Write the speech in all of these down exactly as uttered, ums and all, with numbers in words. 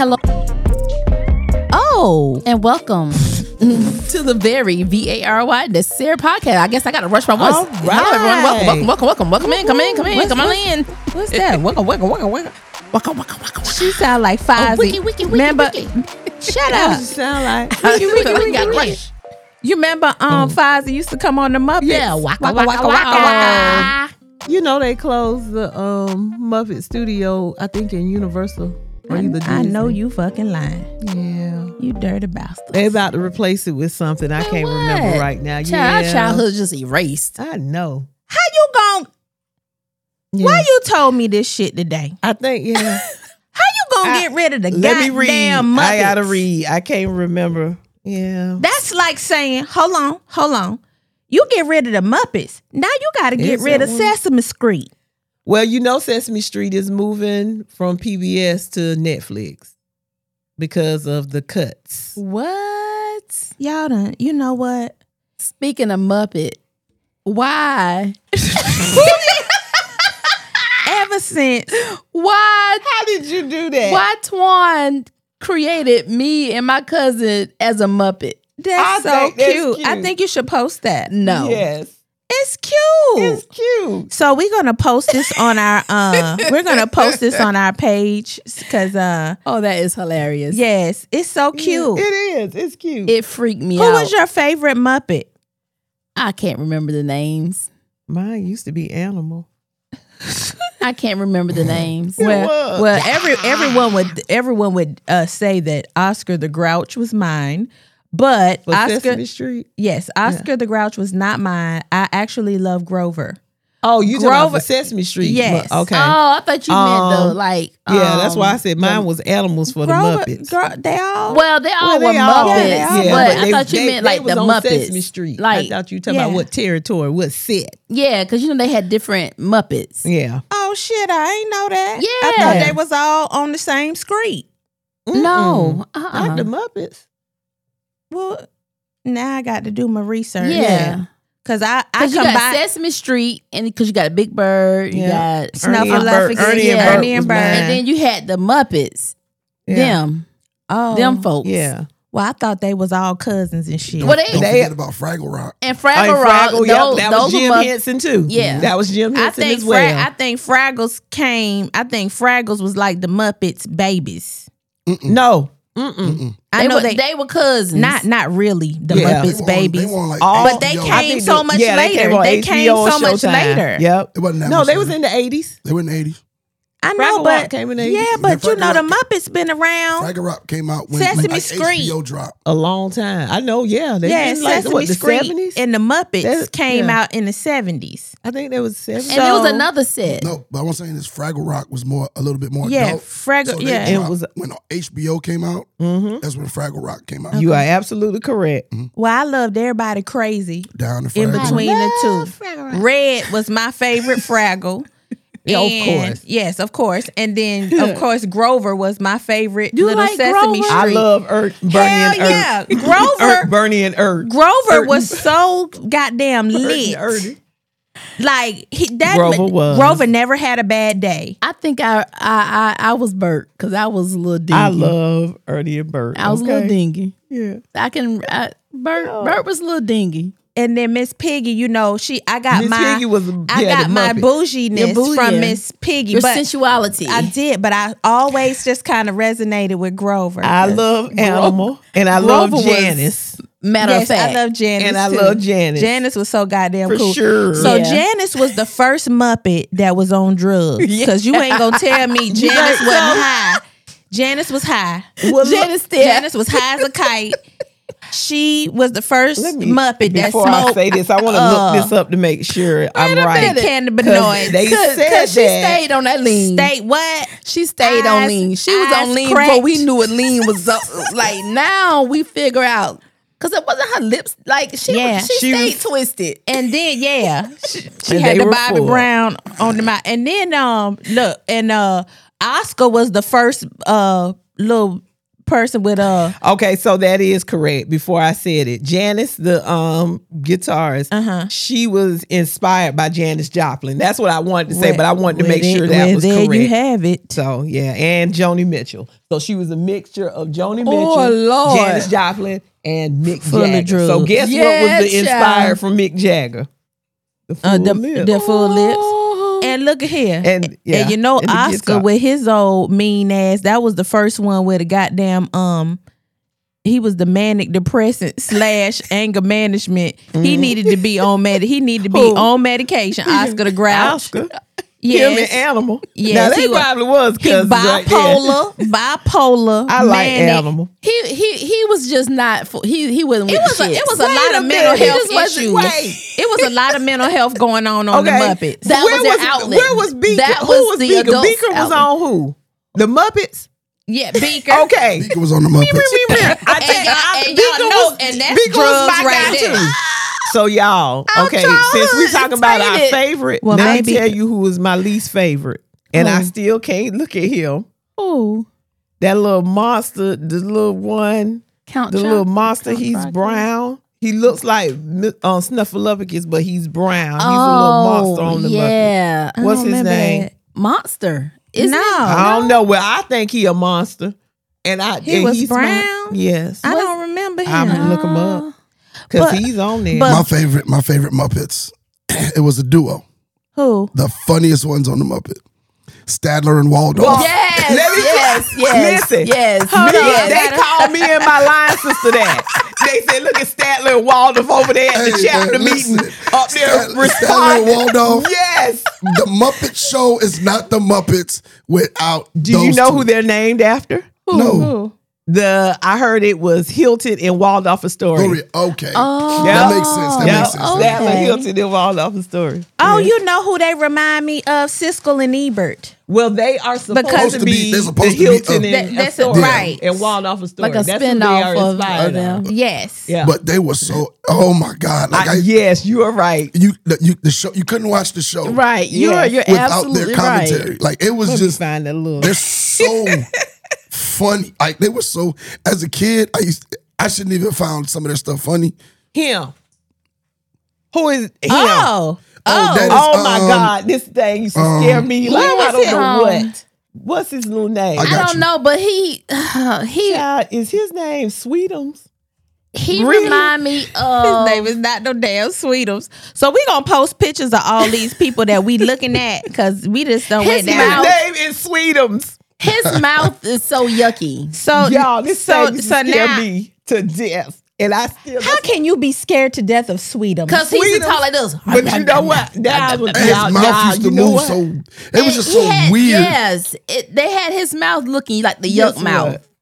Hello. Oh, and welcome to the very V A R Y necessary podcast. I guess I got to rush my voice. All right. Hello, everyone. Welcome, welcome, welcome, welcome. Welcome in, come in, come in, What's- come on what's- in. What's that? Welcome, welcome, welcome, welcome. Welcome, welcome, welcome. She sound like Fozzie. Oh, wiki, wiki, wiki, remember? wiki. Shut That up. you sound like. Wiki, wiki, wiki, Got wiki. rush. You remember um Fozzie used to come on the Muppets? Yeah, waka, waka, waka, waka. You know they closed the um Muppet Studio, I think in Universal or either I, I know Disney. you fucking lying. Yeah. You dirty bastard. They about to replace it with something I can't What? remember right now. Child, our Yeah. childhood just erased. I know. How you gon' Yeah. Why you told me this shit today? I think yeah. How you gonna I- get rid of the Let me read. goddamn Muppets? I gotta read. I can't remember. Yeah. That's like saying, hold on, hold on. You get rid of the Muppets. Now you gotta get Is rid that of one? Sesame Street. Well, you know Sesame Street is moving from P B S to Netflix because of the cuts. What? Y'all done, you know what? Speaking of Muppet, why? Ever since Why? How did you do that? Why Twan created me and my cousin as a Muppet? that's I so think that's cute. I cute. think you should post that. No. Yes. It's cute. It's cute. So we're gonna post this on our uh we're gonna post this on our page because uh Oh, that is hilarious. yes, it's so cute. It is. It's cute. It freaked me Who out. was your favorite Muppet? I can't remember the names. Mine used to be Animal. I can't remember the names. It Well, was. well, every everyone would everyone would uh, say that Oscar the Grouch was mine, but For Oscar, Sesame Street. yes, Oscar the Grouch was not mine. I actually love Grover. Oh, you talking about Grover- for Sesame Street? Yes. Okay. Oh, I thought you meant the Um, like. yeah, that's why I um, said mine was Animals for Grover, the Muppets. Gro- they all Well, they all Well, were they all- Muppets, yeah, but, they- I they- thought you they- meant they like was the on Muppets. Sesame Street. Like, I thought you were talking yeah. about what territory, what set. yeah, because you know they had different Muppets. Yeah. oh shit, I ain't know that. I Yeah. thought they was all on the same street. No, Mm-mm. uh-uh. Not the Muppets. Well, now I got to do my research. Yeah. Cause I I Because you got combine Sesame Street, and because you got a Big Bird, you Yeah. got Ernie and Bert- Snuffleupagus, Ernie and yeah, Bert Ernie and was Bert. mine. and then you had the Muppets. Yeah. Them, oh them folks. Yeah. Well, I thought they was all cousins and shit. Well, they- Don't They- forget about Fraggle Rock. And Oh, Fraggle and Rock. Fraggle, yep, those, that those was were Jim Mupp- Henson too. Yeah. That was Jim I Henson think as Fra- well. I think Fraggles came. I think Fraggles was like the Muppets babies. no. Mm-mm. I They know were, they, they were cousins. not not really the Yeah. They Muppets were on- babies, They were on like All- but they H B O. I came think so the- much yeah, later. They came, on They H B came O so much Showtime. later. Yep. It wasn't that No, much they was later. in the eighties. They were in the eighties. I know, Fraggle but Rock came in the eighties. yeah, but you Fraggle know the Rock- Muppets been around. Fraggle Rock came out when Sesame like Street. H B O dropped. A long time. I know, yeah. They Yeah, been like Sesame what, the Street seventies? and the Muppets That- came yeah. out in the seventies. I think there was seventies. And there was So- another set. No, but what I'm saying is Fraggle Rock was more a little bit more Yeah, adult. Fraggle- So they yeah. It dropped- was- when H B O came out. Mm-hmm. That's when Fraggle Rock came out. You are absolutely correct. Well, I loved everybody crazy Down to in Fraggle. between the Love two. Fraggle Rock. Red was my favorite Fraggle. Yeah, of And- course. Yes, of course. And then, of course, Grover was my favorite You little like Sesame Grover? Street. I love Ert, Bernie Hell and Ert. yeah. Grover, Ert, Bernie and Ert. Grover Ert was so goddamn Ert and lit. Ernie. Like he, that Grover was. Grover never had a bad day. I think I I I, I was Bert because I was a little dingy. I love Ernie and Bert. I was a okay? little dingy. Yeah. I can I, Bert Yeah. Bert was a little dingy. And then Miss Piggy, you know, she I got Miss my Piggy was, I yeah, got the my Muppet. bouginess Your bougie, from yeah. Miss Piggy, Your but sensuality. I did, but I always just kind of resonated with Grover. I love Animal and I love Grover was- Janice. Matter yes, of fact, I love Janice And I too. love Janice. Janice was so goddamn For cool. sure. So Yeah. Janice was the first Muppet that was on drugs. Because you ain't gonna tell me Janice think wasn't so? high. Janice was high. Well, look, Janice still. Janice was high as a kite. She was the first let me- Muppet that before I smoked. say this, I want to uh, look this up to make sure I'm a right. minute. Cannabinoids. They Cause, said 'cause she that. stayed on that lean. State what? She stayed on Eyes- lean. She was eyes on lean cracked. before we knew what lean was. Up. Like now we figure out because it wasn't her lips. Like she, Yeah. was, she, She stayed was- twisted. And then yeah, she, she And had they the were Bobby full. Brown on the mouth. And then um look, and uh Oscar was the first uh little person with uh Okay, so that is correct. Before I said it, Janis, the um guitarist, Uh-huh. she was inspired by Janis Joplin. That's what I wanted to say, well, but I wanted to well, make there- sure that well, was there correct. you have it. So yeah, and Joni Mitchell. So she was a mixture of Joni Mitchell, Oh, Lord. Janis Joplin, and Mick Full of Jagger. So drugs. guess what Yeah, was the child. inspired from Mick Jagger? The full Uh, the, lip. the full lips. Oh. And look at here. And, yeah, and you know and the Oscar guitar. with his old mean ass, that was the first one where the goddamn um he was the manic depressant slash anger management. He needed to be on med he needed to be Who? on medication. Oscar the Grouch. Oscar. Yes. Him and Animal. Yes, Now, he they was- probably was He cousins right there. bipolar, bipolar. I like manic. Animal. He he he was just not. For, he he wasn't. It With was the a, it shits. was a Wait lot a of mental minute. health He just issues. wasn't- wait. It was a lot of mental health going on on Okay. the Muppets. That where was their outlet. Where was Beaker? That who was was the Beaker? adults' Beaker was outlet. on who? The Muppets? Yeah, Beaker. Okay. Beaker was on the Muppets. I And think y'all- I, and Beaker y'all know- was, and that's Beaker was drugs my right guy there. too. So y'all, Our okay, since we childhood talking is about our tainted. favorite, Well, let maybe- me tell you who was my least favorite. And I Who? still can't look at him. Ooh. That little monster, the little one, Count the Chocula- little monster, Count he's Chocula. brown. He looks like um, Snuffleupagus, but he's brown. He's Oh, a little monster on the Muppet. yeah. I What's don't his remember name? that. Monster. Isn't No. it? I don't know. Well, I think he a monster. And I He and was he's my- brown? yes. I don't remember him. I'm gonna look him up because But- he's on there. but- My favorite, my favorite Muppets. It was a duo. Who? The funniest ones on the Muppet. Stadler and Waldorf. Well, Yes, Let me yes, yes, Listen. yes. Hold Me- on, I they gotta- called me and my line sister that. They said, look at Statler and Waldorf over there at the Hey, chapter hey, listen. meeting up there Stad- Stadler and responding. Waldorf. Yes. The Muppet Show is not the Muppets without Do you those know two. who they're named after? No. Who? The I heard it was Hilton and Waldorf Astoria. Story. Okay. Oh. Yeah. That makes sense. That Yeah, makes sense. okay. Statler, Hilton, and Waldorf Astoria. Oh, Yeah. you know who they remind me of? Siskel and Ebert. Well, they are supposed Because- to be, They're supposed the to be, Hilton uh, and That- that's Astoria right. and Waldorf Astoria. Like a That's who they spinoff are of, inspired of them. on. Yes. Yeah. But they were so. Oh my God! Like I- I, yes, you are right. you, the, you, the show. You couldn't watch the show Right. You're Yes. you're without absolutely their commentary. right. Like it was Let me just. find that little. They're so funny. Like they were so. As a kid, I used. I shouldn't even found some of their stuff funny. Him. Who is him? Oh. Oh, that is- Oh my um, God, this thing used to um, scare me. Like What I was don't it, know um, what. What's his little name? I I got don't you. know, but he uh, he Child, is his name Sweetums? he Really? remind me His of name is not no damn Sweetums. So we gonna post pictures of all these people that we looking at because we just don't His went His down. mouth- name is Sweetums. his mouth is so yucky. So Y'all, this so thing used so to scare now, me to death. And I still how can you be scared to death of Sweetums? Cause he's Sweetums. talk like this. But you know what? Now, And his y'all, mouth y'all, used to you know move what? so. It was And just he so had- weird. Yes, it, they had his mouth looking like the Guess yuck mouth. what?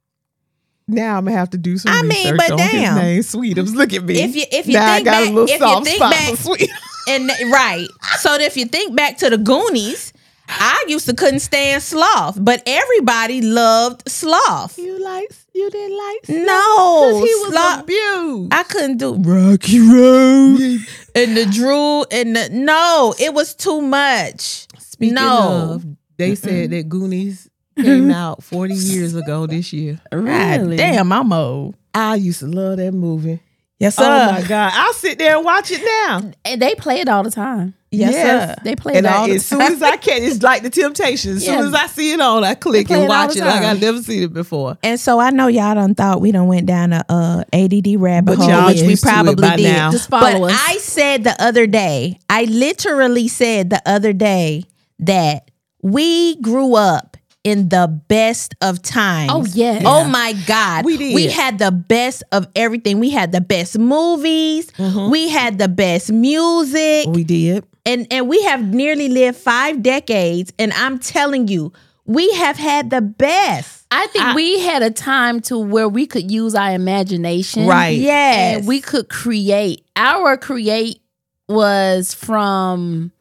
Now I'm gonna have to do some I mean, research but on damn. his name. Sweetums. Look at me. If you- if you now think I got back- a little if you soft think spot back- for Sweetums. And right. So if you think back to the Goonies, I used to couldn't stand Sloth, but everybody loved Sloth. You like you didn't like No, because he was Sloth. abused. I couldn't do Rocky Road and the drool and the no. It was too much. Speaking no, of, they said that Goonies came out forty years ago this year. God Really? damn, I'm old. I used to love that movie. Yes, sir. Oh my God. I'll sit there and watch it now. And they play it all the time. Yes, Yes. sir. They play And it all I, the as soon time. as I can, it's like the Temptations. As Yeah. soon as I see it on, I click play and it all watch the it like time. I've never seen it before. And so I know y'all done thought we done went down a uh, A D D rabbit But hole, y'all which we used to it probably by did. now. Just But follow us. I said the other day, I literally said the other day that we grew up in the best of times. Oh, yes. Oh my God. We did. We had the best of everything. We had the best movies. We had the best music. We did. And and we have nearly lived five decades. And I'm telling you, we have had the best. I think we had a time to where we could use our imagination. Right. Yes. And we could create. Our create was from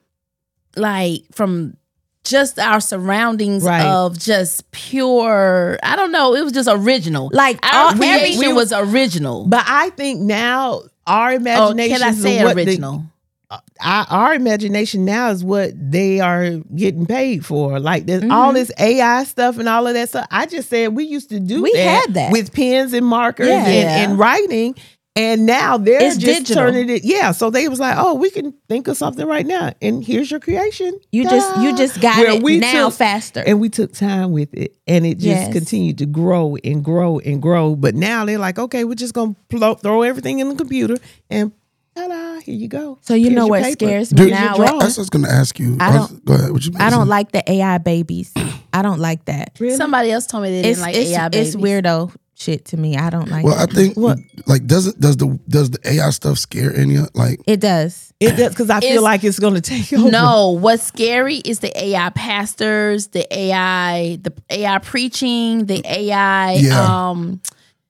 like from just our surroundings Right. of just pure, I don't know, it was just original. Like, our all- creation every- was original. But I think now our Oh, imagination can I say what the- original? our, our imagination now is what they are getting paid for. Like there's Mhm. all this A I stuff and all of that stuff. I just said we used to do We that, had that. with pens and markers Yeah. and, Yeah. and writing. And now they're It's just digital. turning it. Yeah. So they was like, oh, we can think of something right now. And here's your creation. You just you Ta-da. just got Where it we now took- faster. And we took time with it. And it just Yes. continued to grow and grow and grow. But now they're like, okay, we're just going to throw everything in the computer and ta-da, here you go. So you Here's know your what paper. scares me Dude, now? your drawing. That's what I was gonna ask you. I don't- Go ahead. What you I don't like the A I babies. I don't like that. Really? Somebody else told me they didn't It's like it's, A I babies. it's weirdo shit to me. I don't like Well, I it. think What? like doesn't does the does the A I stuff scare any of like It does. It does, because I feel It's- like it's going to take over. No, what's scary is the A I pastors, the A I, the A I preaching, the A I, Yeah. um,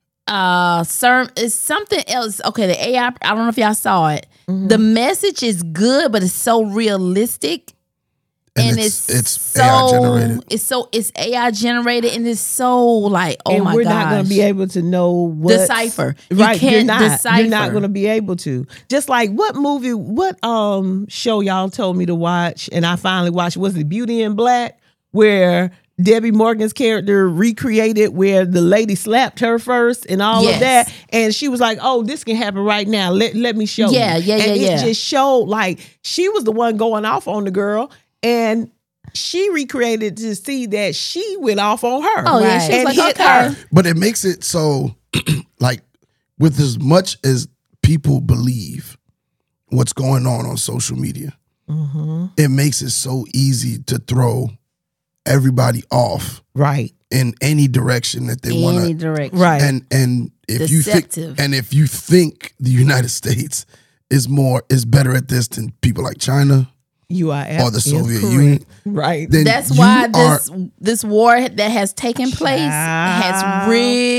uh, sermon. It's something else. Okay, the A I. I don't know if y'all saw it. Mm-hmm. The message is good, but it's so realistic, and, and, it's it's, it's, so A I generated. it's so it's A I generated, and it's so like oh and my we're gosh, not going to be able to know what Decipher. You Right, you're can't not. You're decipher. not going to be able to. Just like what movie, what um show y'all told me to watch, and I finally watched. Was it Beauty in Black, where Debbie Morgan's character recreated where the lady slapped her first and all Yes. of that, and she was like, "Oh, this can happen right now. Let let me show Yeah, you." yeah, and yeah, it yeah. just showed like she was the one going off on the girl, and she recreated to see that she went off on her. Oh yeah, she was and like hit okay. her. But it makes it so like with as much as people believe what's going on on social media, Mm-hmm. it makes it so easy to throw everybody off Right. in any direction that they want Any to. direction, Right. And and if you think Deceptive. and if you think the United States is more is better at this than people like China You are or the is Soviet correct. Union, Right. then That's you why are- this this war that has taken place has Child.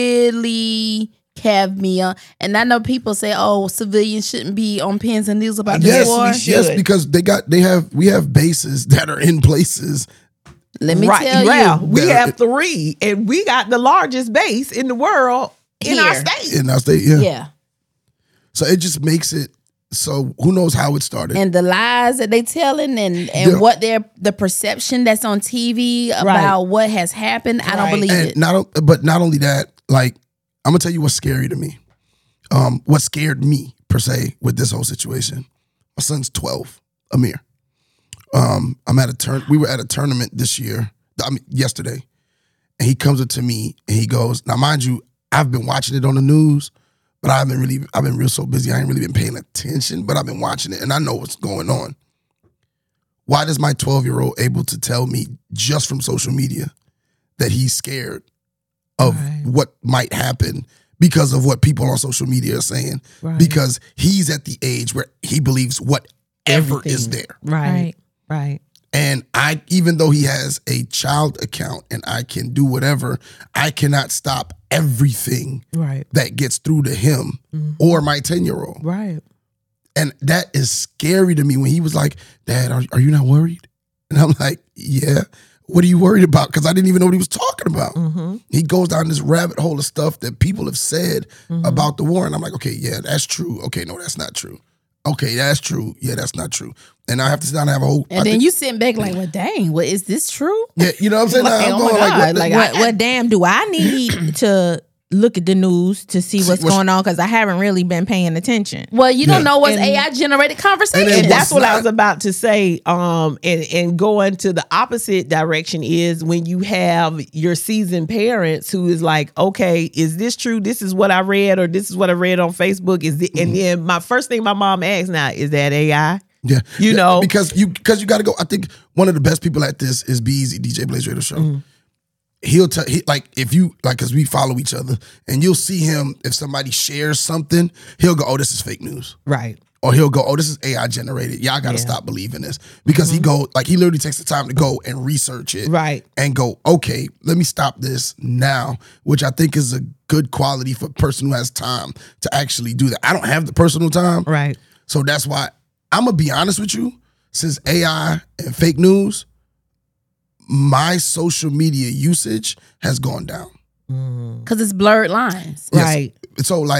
really calved me up. And I know people say, "Oh, civilians shouldn't be on pens and needles about yes, this war." we yes, should. because they got they have we have bases that are in places. Let me right. tell yeah. you, We that- have three, and we got the largest base in the world in our Here. state. In our state, yeah. yeah. So it just makes it so who knows how it started. And the lies that they telling, and and Yeah. what they're the perception that's on T V about what has happened, I don't Right. believe and it. not o- but not only that, like I'm gonna tell you what's scary to me. Um, what scared me per se with this whole situation. My son's twelve, Amir. Um, I'm at a turn. We were at a tournament this year. I mean, yesterday, and he comes up to me and he goes, "Now, mind you, I've been watching it on the news, but I haven't really. I've been real so busy. I ain't really been paying attention. But I've been watching it, and I know what's going on. Why does my twelve year old able to tell me just from social media that he's scared of Right. what might happen because of what people on social media are saying? Right. Because he's at the age where he believes whatever is Everything. there. Right. Right. And I, even though he has a child account and I can do whatever, I cannot stop everything Right. that gets through to him Mhm. or my ten year old. Right. And that is scary to me when he was like, "Dad, are, are you not worried?" And I'm like, "Yeah. What are you worried about?" Because I didn't even know what he was talking about. Mm-hmm. He goes down this rabbit hole of stuff that people have said Mhm. about the war. And I'm like, okay, yeah, that's true. Okay, no, that's not true. Okay, that's true. Yeah, that's not true. And I have to sit down and have a whole. And I then think- you sitting back like, "Well, dang, what is this true?" yeah, you know what I'm saying? Like, I'm oh going my like, God, what the- like, What, what damn do I need to look at the news to see See what's what's- going on? Because I haven't really been paying attention. Well, you don't Yeah. know what's And- A I generated conversation. And then And that's what's what I not- was about to say. Um, and, and going to the opposite direction is when you have your seasoned parents who is like, okay, is this true? This is what I read, or this is what I read on Facebook. Is it? Mm-hmm. And then my first thing my mom asks now, is that A I? Yeah, You Yeah, know. because you because you got to go. I think one of the best people at this is Be Easy, D J Blaze Radio Show. Mm-hmm. He'll tell he like if you like because we follow each other and you'll see him if somebody shares something, he'll go, "Oh, this is fake news," Right. or he'll go, "Oh, this is A I generated. Y'all got to Yeah. stop believing this," because he go like he literally takes the time to go and research it, Right. and go, "Okay, let me stop this now," which I think is a good quality for a person who has time to actually do that. I don't have the personal time, Right. so that's why I'm gonna be honest with you. Since A I and fake news, my social media usage has gone down. Mhm. Because it's blurred lines. Yes. Right. So like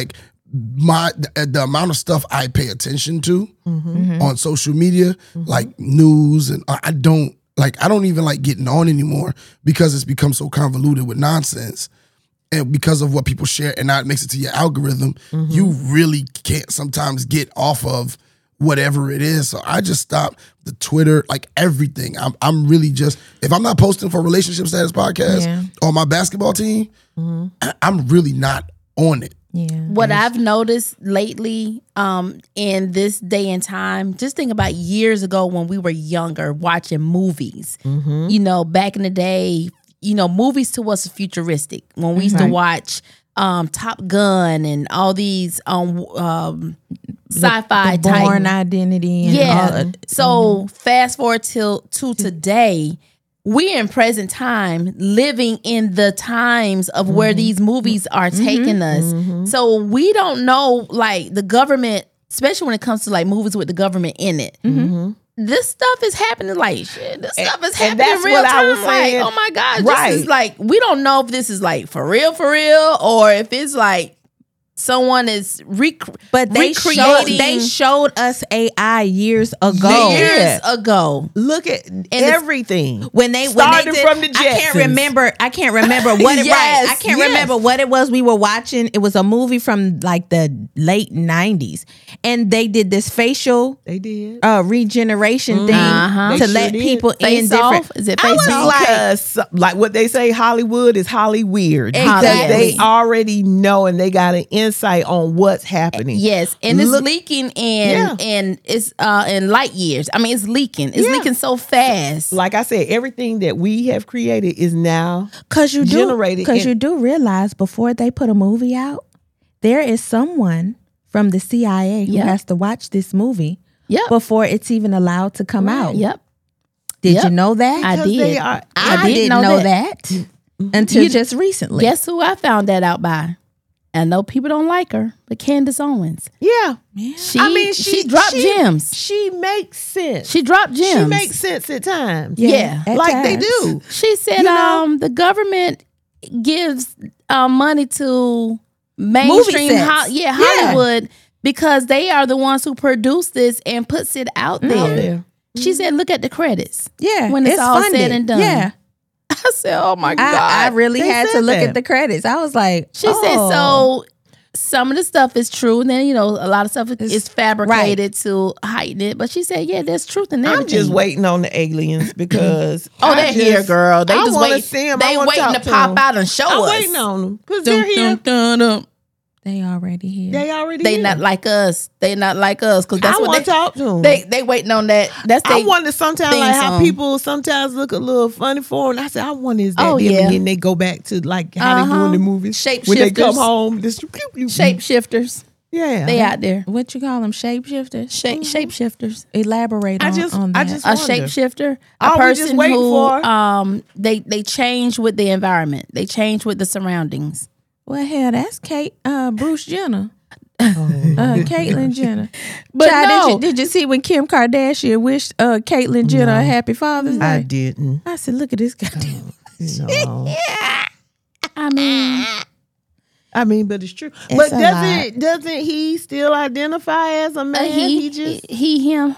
my the, the amount of stuff I pay attention to Mm-hmm. on social media, like news, and I I don't like I don't even like getting on anymore because it's become so convoluted with nonsense. And because of what people share and now it makes it to your algorithm, you really can't sometimes get off of whatever it is. So I just stopped the Twitter, like everything. I'm I'm really just, if I'm not posting for Relationship Status Podcast Yeah. or my basketball team, I- I'm really not on it. Yeah. What I've noticed lately, um, in this day and time, just think about years ago when we were younger, watching movies. You know, back in the day, you know, movies to us are futuristic. When we used to watch um, Top Gun and all these um, um, sci-fi The type. Born Identity. And Yeah. all of- So fast forward till to today, we in present time living in the times of where these movies are taking us. So we don't know, like the government, especially when it comes to like movies with the government in it. This stuff is happening like shit. This And- stuff is and happening that's in real what I time. was saying. Like, oh my God, Right. this is like we don't know if this is like for real, for real, or if it's like someone is rec- But they showed, recreating they showed us A I years ago. years ago. Look at everything. When they Starting when they did, from the I can't Jetsons. remember. I can't remember what it Yes, right. I can't yes. remember what it was we were watching. It was a movie from like the late nineties, and they did this facial They did. uh, regeneration thing Uh-huh. to They let sure did. people in Face different. off? Is it I face was off? like, Because like what they say, Hollywood is Holly weird. Because Exactly. they already know and they got an insight on what's happening. Yes, and it's Look- leaking in Yeah. and it's uh in light years. I mean, it's leaking. It's Yeah. leaking so fast. Like I said, everything that we have created is now Cause you do, generated because in- you do realize before they put a movie out, there is someone from the C I A who Yep. has to watch this movie Yep. before it's even allowed to come out. Yep. Did Yep. you know that? I because did. they are. I, I didn't didn't know know that. that, until You- just recently. Guess who I found that out by? I know people don't like her, but Candace Owens. Yeah. She I mean, she, she- dropped she- gems. She makes sense. She dropped gems. She makes sense at times. Yeah. at like they times. do. She said, You know? um, the government gives um money to mainstream, sets. ho- yeah, Yeah. Hollywood because they are the ones who produce this and puts it out there. Out there. She said, "Look at the credits." Yeah, When it's all said funded. and done. Yeah, I said, "Oh my god!" I, I really They had to said look that. at the credits. I was like, She oh. said, "So some of the stuff is true, and then you know a lot of stuff is fabricated to heighten it." But she said, "Yeah, there's truth in everything." I'm just waiting on the aliens because Oh, I they're just- here, girl. They I just wanna wait. see 'em. I They wanna waiting talk to to pop 'em. out and show I'm us. waiting on them because Dun, they're here. dun, dun, dun. They already here. They already They here. not like us. They not like us because that's I what want they to talk to them. they they waiting on that. That's I they. wonder sometimes theme like how song. people sometimes look a little funny for 'em. And I said, I wonder is that Oh, them? yeah. And then they go back to like how they Uh-huh. doing the movies. When they come Shapeshifters. home, this Shapeshifters. Yeah. They out there. What you call them? Shapeshifters. Shape shapeshifters. Elaborate I on, just- on I that. just- A wonder. shapeshifter. A All we just person waiting who for- um they they change with the environment. They change with the surroundings. Well, hell, that's Kate, uh, Bruce Jenner. Uh, Caitlyn Jenner. But Child, no. did, you, did you see when Kim Kardashian wished uh, Caitlyn Jenner a happy Father's Day? I didn't. I said, look at this guy. No. I mean, I mean, but it's true. It's but a doesn't doesn't he still identify as a man? uh, he, he just he him.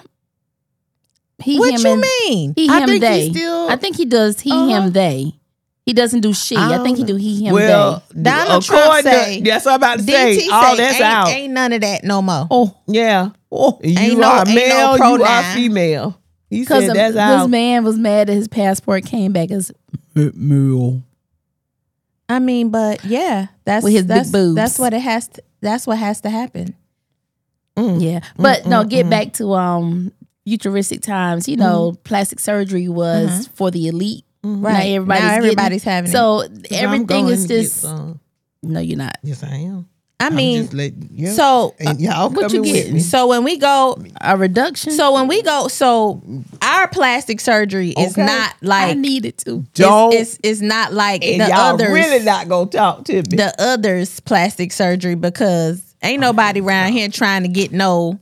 He What him you and, mean? He I him think he they. still- I think he does he Uh-huh. him they. He doesn't do she. I, think he do he him well, they. Donald Trump according say- to, that's what I'm about to D say. T All say that's ain't, out. ain't none of that no more. Oh, Yeah. oh. You Ain't no- are ain't no male, you pronoun. are female. He Because said that's this out. man was mad that his passport came back as male. I mean, but yeah, that's With his big that's, boobs. that's what it has to. That's what has to happen. Yeah, but no, get back to um futuristic times. You know, plastic surgery was for the elite. Right. Now everybody's, Now getting- everybody's having it. So I'm everything going is to get just some. no, you're not. Yes, I am. I I'm mean, just letting- yeah. so and y'all what you coming with getting? me. so when we go, A reduction. so when we go, so our plastic surgery is Okay. not I like needed to. Don't. it's, it's it's not like And the y'all others. really not gonna talk to me. the others plastic surgery because ain't nobody around here trying to get no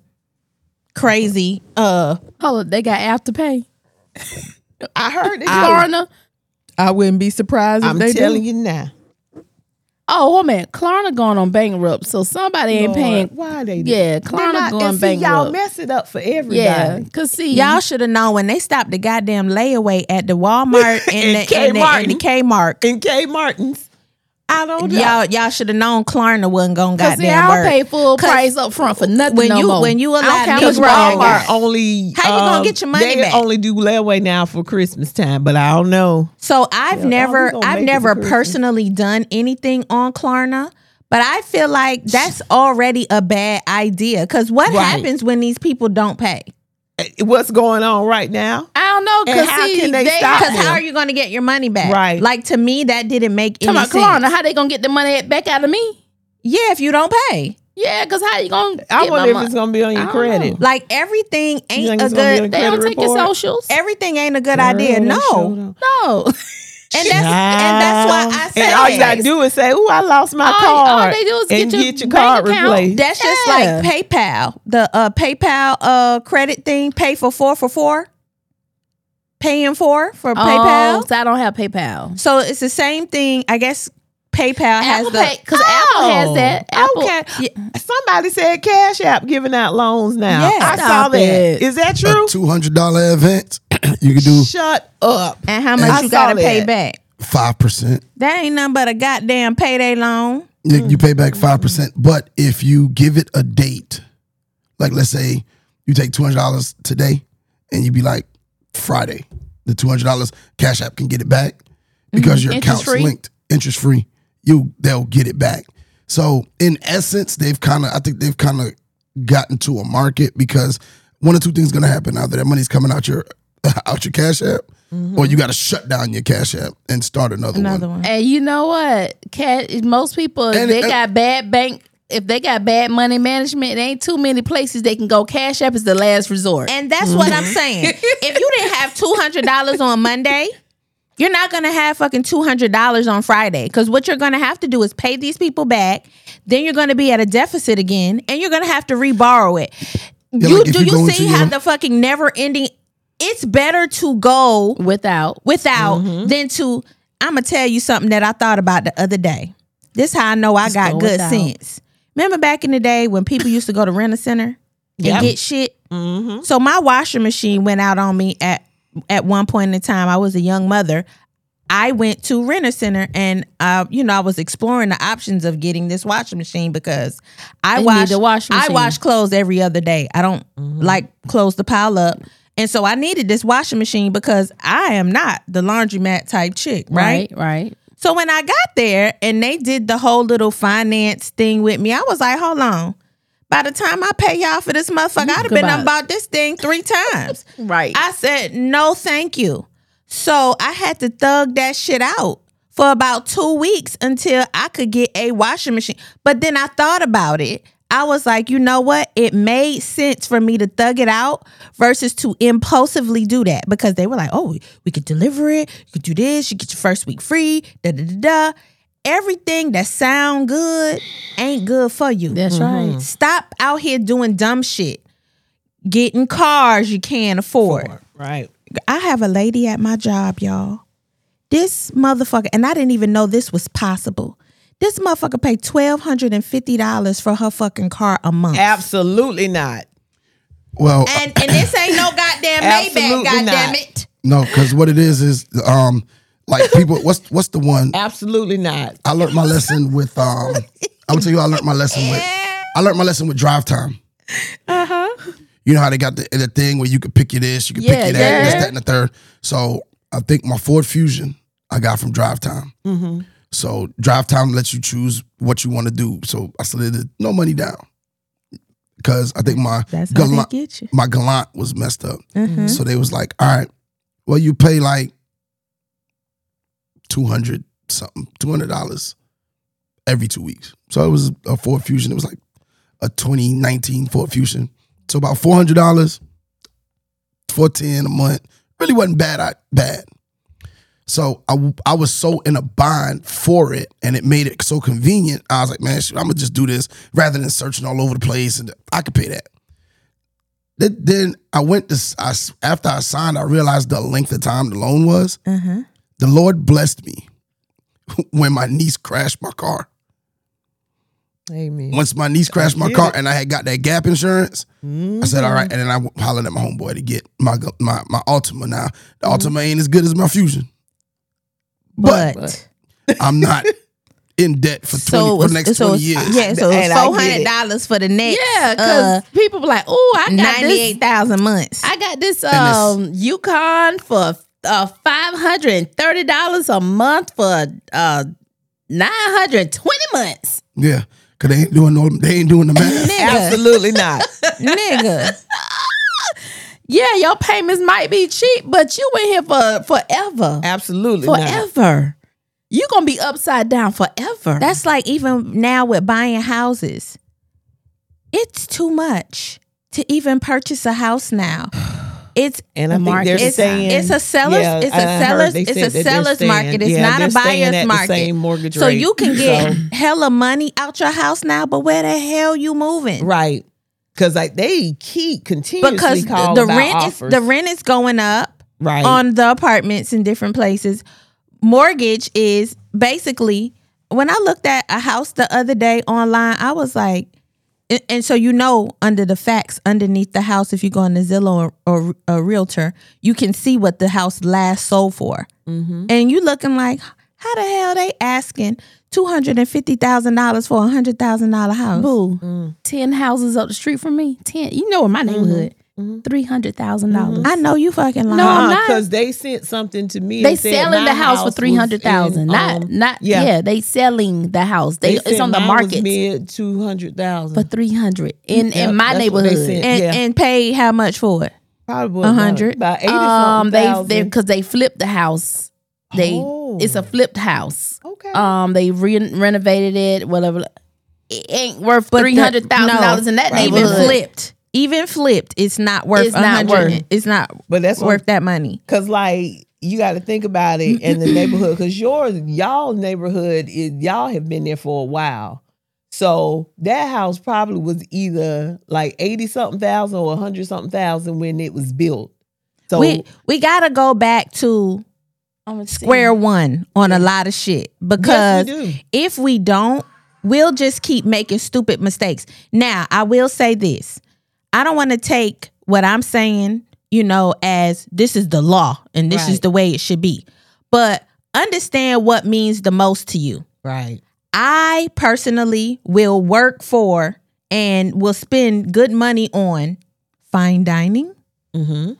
crazy uh Hold on, they got afterpay. I heard it. Foreigner. I wouldn't be surprised I'm telling you now. Oh, hold man, Klarna going on bankrupt, so somebody ain't Lord, paying. why they do? Yeah, They're Klarna not- going and see, y'all bankrupt. mess it up for everybody. Yeah, cause see, Y'all should have known when they stopped the goddamn layaway at the Walmart and, And the, and, the, and the Kmart. And K Martin's. I don't know. Y'all, y'all should have known Klarna wasn't gonna cause see, goddamn I don't work. pay full 'Cause price up front for nothing when no you more. when you I don't allow care how niggas much Because money I Walmart got. Walmart only How you gonna um, get your money they back? only do layaway now for Christmas time, but I don't know. So I've Yeah, oh, we never gonna I've make it never to Christmas. personally done anything on Klarna, but I feel like that's already a bad idea. Cause what Right. happens when these people don't pay? What's going on right now? I don't know, And cause how see, can they they stop Cause them? how are you gonna get your money back? Right. Like to me, that didn't make any Come on, sense. Klarna, how they gonna get the money back out of me? Yeah, if you don't pay. Yeah, cause how you gonna? I get wonder my if mon- it's gonna be on I your don't credit. know. Like everything You ain't think a it's gonna be good on They don't credit take your report? socials. everything ain't a good Girl, idea. they No. sure don't. No. And that's and that's why I say And all you gotta do is say, "Ooh, I lost my All- card." all they do is and get your get your bank card account. replaced. That's just Yeah. like PayPal. The uh, PayPal uh, credit thing, pay for four for four. Paying for for Oh, PayPal. so I don't have PayPal. So it's the same thing. I guess PayPal has Apple the Pay, because Apple has that. Apple, Okay. Yeah. Somebody said Cash App giving out loans now. Yeah. I saw Stop that. it. Is that true? A two hundred dollar event, you can do Shut up. and how much I you saw gotta pay that. back. five percent. That ain't nothing but a goddamn payday loan. You, you pay back five percent. But if you give it a date, like let's say you take two hundred dollars today and you be like, Friday, the two hundred dollars Cash App can get it back because your account's Interest-free? linked, interest free. You they'll get it back. So in essence, they've kind of I think they've kind of gotten to a market because one or two things gonna happen either that money's coming out your out your Cash App, or you got to shut down your Cash App and start another, Another one. one. and you know what? Cat, most people, if And- they and- got bad bank, if they got bad money management, there ain't too many places they can go. Cash App is the last resort. And that's what I'm saying. If you didn't have two hundred dollars on Monday, you're not going to have fucking two hundred dollars on Friday. Because what you're going to have to do is pay these people back. Then you're going to be at a deficit again. And you're going to have to re-borrow it. Yeah, you, like if do you you go see into how your- the fucking never ending... It's better to go Without. without than to... I'm going to tell you something that I thought about the other day. This how I know I got go good without. sense. Remember back in the day when people used to go to Rent-A-Center and Yep. get shit? Mm-hmm. So my washing machine went out on me at at one point in time. I was a young mother. I went to Rent-A-Center and uh, you know, I was exploring the options of getting this washing machine because I You wash need a washing I machine. wash clothes every other day. I don't like clothes to pile up. And so I needed this washing machine because I am not the laundromat type chick, right? Right, right. So when I got there and they did the whole little finance thing with me, I was like, hold on. By the time I pay y'all for this motherfucker, I'd have been Goodbye. about this thing three times. Right. I said, no, thank you. So I had to thug that shit out for about two weeks until I could get a washing machine. But then I thought about it. I was like, you know what? It made sense for me to thug it out versus to impulsively do that because they were like, oh, we could deliver it. You could do this. You get your first week free. Da da da da. Everything that sound good ain't good for you. That's right. Stop out here doing dumb shit. Getting cars you can't afford. Right. I have a lady at my job, y'all. This motherfucker, and I didn't even know this was possible. This motherfucker paid twelve hundred fifty dollars for her fucking car a month. Absolutely not. Well, And and this ain't no goddamn Maybach, Absolutely goddamn not. it. no, because what it is is um like people. What's what's the one? Absolutely not. I learned my lesson with. Um, I'm gonna tell you, I learned my lesson with. I learned my lesson with drive time. Uh huh. You know how they got the, the thing where you could pick your this, you could Yeah, pick your that, this, yeah. that, and the third. So I think my Ford Fusion I got from Drive Time. Mm-hmm. So Drive Time lets you choose what you want to do. So I slid it no money down because I think my That's how gallant, they get you. my gallant was messed up. Mhm. So they was like, all right, well you pay like two hundred something, two hundred dollars every two weeks. So it was a Ford Fusion. It was like a twenty nineteen Ford Fusion. So about four hundred dollars, four ten a month. Really wasn't bad. I, bad. So I, I was so in a bind for it, and it made it so convenient. I was like, man, shoot, I'm gonna just do this rather than searching all over the place, and I could pay that. Then, then I went to I, after I signed, I realized the length of time the loan was. Uh-huh. The Lord blessed me when my niece crashed my car. Amen. Once my niece crashed my get car it. and I had got that Gap insurance, I said, all right. And then I w- hollered at my homeboy to get my my my Altima. Now, the Altima ain't as good as my Fusion. But, But, I'm not in debt for, twenty, so for the next so twenty years. Yeah, so And I four get hundred it. dollars for the next Yeah, because uh, people be like, oh, I got this. ninety-eight thousand months. I got this this- um Yukon for uh five hundred and thirty dollars a month for uh nine hundred and twenty months. Yeah, because they ain't doing no, they ain't doing the math. Nigga, Absolutely not. nigga. Yeah, your payments might be cheap, but you in here for forever. Absolutely not. Forever. You gonna be upside down forever. That's like even now with buying houses. It's too much to even purchase a house now. It's And I The think market- they're it's, saying it's a seller's Yeah, it's I a heard seller's they it's said a that they're seller's staying- market. It's yeah, not they're a staying buyer's at the market. same mortgage So rate. you can get So- hella money out your house now, but where the hell you moving? right. Because like they keep continuously Because call the, the about rent offers. is the rent is going up right. on the apartments in different places. Mortgage is basically when I looked at a house the other day online, I was like, and, and so you know, under the facts underneath the house, if you go on the Zillow or, or a realtor, you can see what the house last sold for, Mm-hmm. and you looking like, how the hell they asking two hundred and fifty thousand dollars for a hundred thousand dollar house? Boo. Mm. Ten houses up the street from me. Ten. You know in my neighborhood. Three hundred thousand dollars. I know you fucking lying. No, I'm not. Because they sent something to me. They and said selling my the house for was three hundred thousand. in, Not um, not yeah. yeah. They selling the house. They, it's said on the mine was market mid two hundred thousand for three hundred in Yep, in my that's what they neighborhood. said. and Yeah. and paid how much for it? Probably a hundred. about eighty Um, something they they thousand. because they flipped the house. They Oh. it's a flipped house. Okay. Um, they re- renovated it. Whatever. It ain't worth But the- three hundred thousand dollars in that Right. Even neighborhood. flipped, even flipped, it's not worth. It's not one hundred. worth- It's not But that's worth that money. Cause like you got to think about it in the neighborhood. Cause yours, y'all neighborhood is y'all have been there for a while. So that house probably was either like eighty something thousand or a hundred something thousand when it was built. So we we gotta go back to I'ma see. square one on a lot of shit because yes, we do. if we don't, we'll just keep making stupid mistakes. Now, I will say this. I don't want to take what I'm saying, you know, as this is the law and this is Right. the way it should be. But understand what means the most to you. Right. I personally will work for and will spend good money on fine dining, Mm-hmm.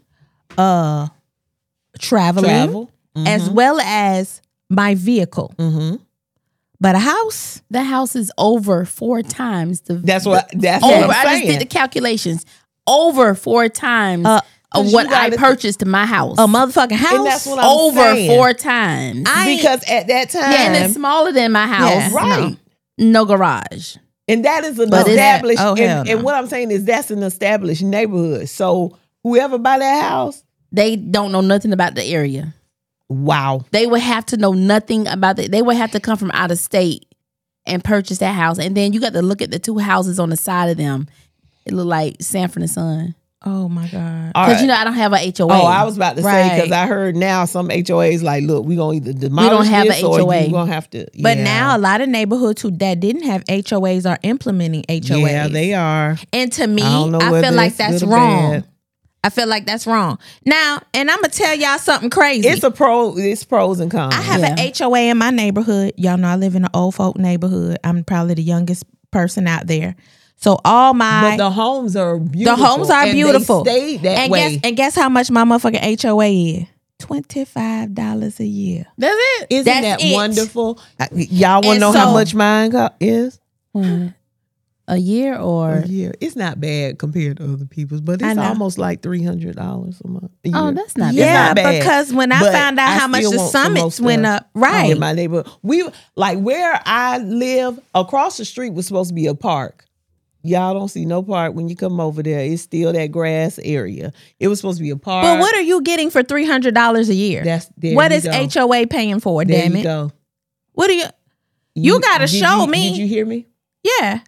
uh traveling, Travel. as well as my vehicle. Mm-hmm. But a house, The house is over four times the. That's what. That's over. what I'm I saying. just did the calculations. Over four times Uh, of 'cause what you gotta I purchased in my house. a motherfucking house. And that's what I'm over saying. four times. I ain't- because at that time, yeah, and it's smaller than my house. Yeah, right. No garage. And that is an But is that- established. oh, hell and, no. and what I'm saying is that's an established neighborhood. So whoever buy that house, They don't know nothing about the area. wow. They would have to know nothing about it. They would have to come from out of state and purchase that house. And then you got to look at the two houses on the side of them. It look like Sanford and Son. Oh my God. All Because right. you know I don't have a H O A. Oh, I was about to say because Right. I heard now some H O As like, look, we gonna either demolish don't have this a or H O A. you gonna have to. But yeah. now a lot of neighborhoods who that didn't have H O As are implementing H O As. yeah, they are. And to me, I don't know I, whether feel like it's that's good or wrong. bad. I feel like that's wrong. Now, and I'm gonna tell y'all something crazy. It's a pro. It's pros and cons. I have an Yeah. H O A in my neighborhood. Y'all know I live in an old folk neighborhood. I'm probably the youngest person out there. So all my but the homes are the beautiful. homes are and they beautiful. stayed that and way. guess and guess how much my motherfucking H O A is? Twenty-five dollars a year. That's it. Isn't That's that it. wonderful? Uh, Y'all want to And know how so- much mine co- is? What? A year or A year. It's not bad compared to other people's, but I it's know. almost like three hundred dollars a month. a oh, year. that's not It's Yeah, not bad, because when I but found out I how much still the want some summits more went stuff up, right? in my neighborhood. We like where I live across the street was supposed to be a park. Y'all don't see no park when you come over there. It's still that grass area. It was supposed to be a park. But what are you getting for three hundred dollars a year? That's there what you is go. H O A paying for? There Damn you it! go. What do you? You gotta did show you- me. Did you hear me? Yeah,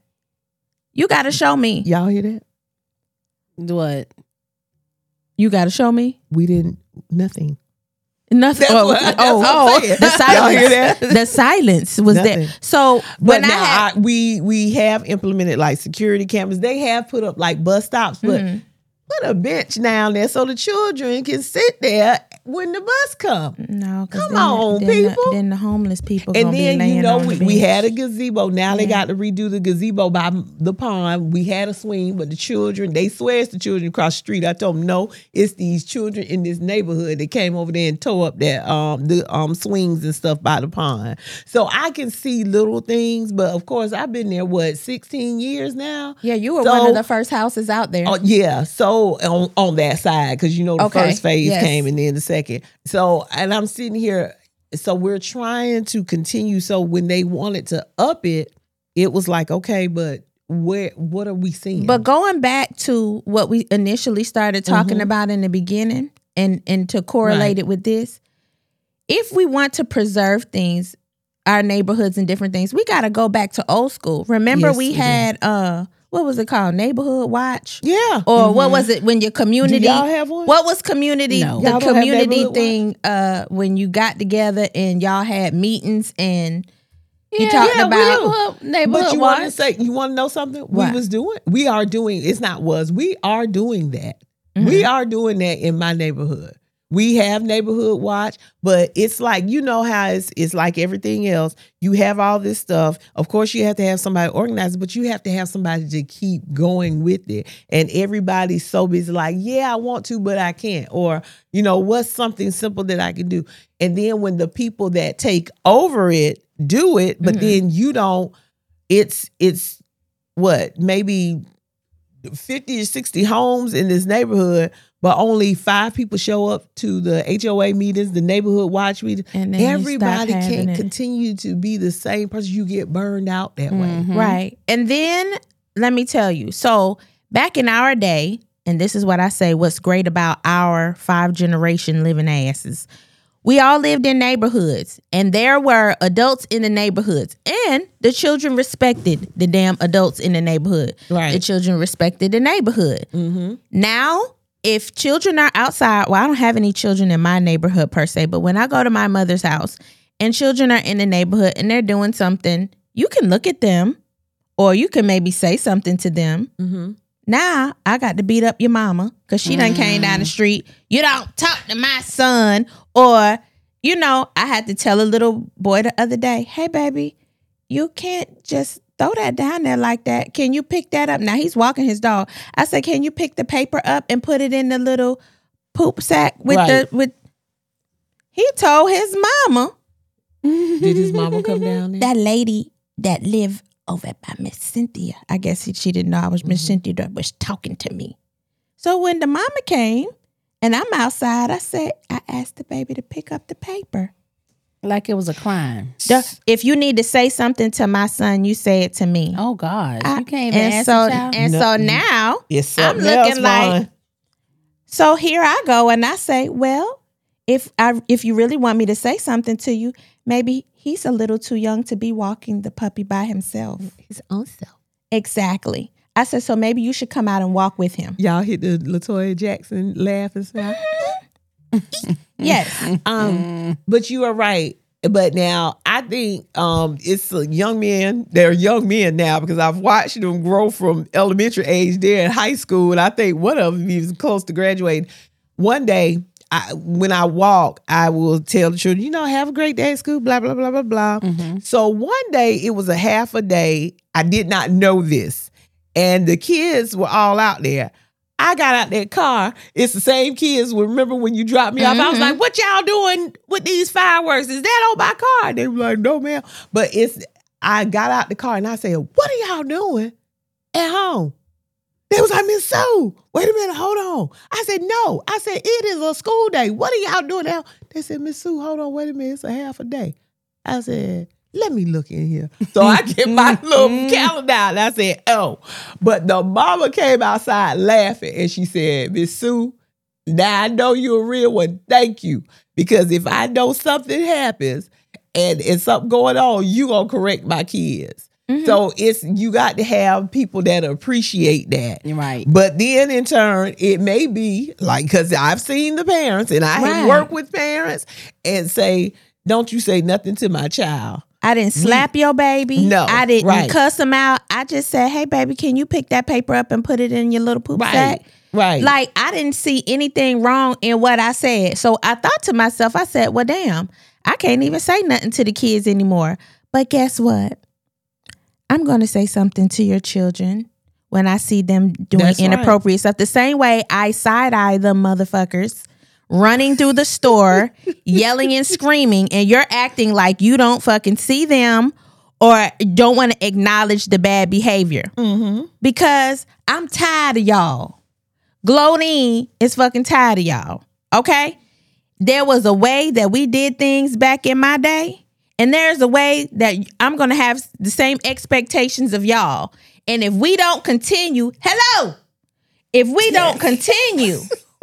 you got to show me. Y'all hear that? what? You got to show me. We didn't. Nothing. Nothing. That's Oh, what- that's oh, what I'm oh, saying. the Y'all hear silence. that? The silence was Nothing. there. So But when I now had, I, we we have implemented like security cameras. They have put up like bus stops, but Mm-hmm. put a bench down there so the children can sit there when the bus comes. no, 'cause Come then on, the, then people. The, then the homeless people And gonna be then laying you know on we, the we bench. had a gazebo. Now they Yeah. got to redo the gazebo by the pond. We had a swing, but the children, they swear it's the children across the street. I told them no, it's these children in this neighborhood that came over there and tore up that um the um swings and stuff by the pond. So I can see little things, but of course I've been there what sixteen years now. Yeah, you were So- one of the first houses out there. Oh yeah, so on on that side because you know the Okay, first phase yes. came and then the second. So and I'm sitting here, so we're trying to continue. So when they wanted to up it, it was like okay, but where what are we seeing? But going back to what we initially started talking Mm-hmm. about in the beginning and, and to correlate Right. it with this, if we want to preserve things, our neighborhoods and different things, we got to go back to old school. Remember Yes, we we do. had, uh, what was it called? Neighborhood Watch? yeah, Or what was it when your community? Do y'all have one? What was community? No. The Y'all don't have community neighborhood thing uh, when you got together and y'all had meetings and you Yeah, talked yeah, we about. do. Neighborhood, neighborhood But you want to watch. say you want to know something? What? We was doing. We are doing. It's not was. We are doing that. Mm-hmm. We are doing that in my neighborhood. We have neighborhood watch, but it's like you know how it's it's like everything else. You have all this stuff. Of course, you have to have somebody organize it, but you have to have somebody to keep going with it. And everybody's so busy, like, yeah, I want to, but I can't. Or, you know, what's something simple that I can do? And then when the people that take over it do it, but Mm-hmm. then you don't, it's it's what, maybe fifty or sixty homes in this neighborhood, but only five people show up to the H O A meetings, the neighborhood watch meetings. And then you stop Everybody having can't it. continue to be the same person. You get burned out that way. Right. And then let me tell you. So back in our day, and this is what I say, what's great about our five generation living asses. We all lived in neighborhoods and there were adults in the neighborhoods and the children respected the damn adults in the neighborhood. Right. The children respected the neighborhood. Mm-hmm. Now, if children are outside, well, I don't have any children in my neighborhood per se, but when I go to my mother's house and children are in the neighborhood and they're doing something, you can look at them or you can maybe say something to them. Mm-hmm. Now I got to beat up your mama because she done came down the street. You don't talk to my son. Or, you know, I had to tell a little boy the other day, hey, baby, you can't just throw that down there like that. Can you pick that up? Now he's walking his dog. I said, can you pick the paper up and put it in the little poop sack with Right. the, with, he told his mama, Did his mama come down there? that lady that lived over by Miss Cynthia. I guess she, she didn't know I was Miss Cynthia that was talking to me. So when the mama came and I'm outside, I said, I asked the baby to pick up the paper. Like it was a crime. The- if you need to say something to my son, you say it to me. Oh gosh, I- you can't even and ask so a child. and No. so now It's I'm something looking else, like- Vaughn. so here I go and I say, well, if I if you really want me to say something to you, maybe he's a little too young to be walking the puppy by himself. his own self. Exactly. I said, so maybe you should come out and walk with him. Y'all hit the LaToya Jackson laugh and stuff. Yes. Um, but you are right. But now I think um, it's a young men. They're young men now because I've watched them grow from elementary age. They're in high school, and I think one of them is close to graduating. One day, I, when I walk, I will tell the children, you know, have a great day at school, blah, blah, blah, blah, blah. So one day, it was a half a day. I did not know this. And the kids were all out there. I got out that car. It's the same kids. Remember when you dropped me off? I was like, what y'all doing with these fireworks? Is that on my car? They were like, no, ma'am. But it's, I got out the car and I said, what are y'all doing at home? They was like, Miss Sue, wait a minute, hold on. I said, no. I said, it is a school day. What are y'all doing now? They said, Miss Sue, hold on, wait a minute. It's a half a day. I said, let me look in here. So I get my little calendar out and I said, oh. But the mama came outside laughing and she said, Miss Sue, now I know you're a real one. Thank you. Because if I know something happens and it's something going on, you going to correct my kids. So it's you got to have people that appreciate that. Right. But then in turn, it may be like, because I've seen the parents and I have Right. worked with parents and say, don't you say nothing to my child. I didn't slap your baby. No, I didn't right. cuss him out. I just said, hey, baby, can you pick that paper up and put it in your little poop Right. sack? Right. Like, I didn't see anything wrong in what I said. So I thought to myself, I said, well, damn, I can't even say nothing to the kids anymore. But guess what? I'm going to say something to your children when I see them doing That's inappropriate stuff. The same way I side-eye them motherfuckers running through the store, yelling and screaming, and you're acting like you don't fucking see them or don't want to acknowledge the bad behavior. Mm-hmm. Because I'm tired of y'all. Glodine is fucking tired of y'all. Okay? There was a way that we did things back in my day, and there's a way that I'm going to have the same expectations of y'all. And if we don't continue, hello, if we don't continue,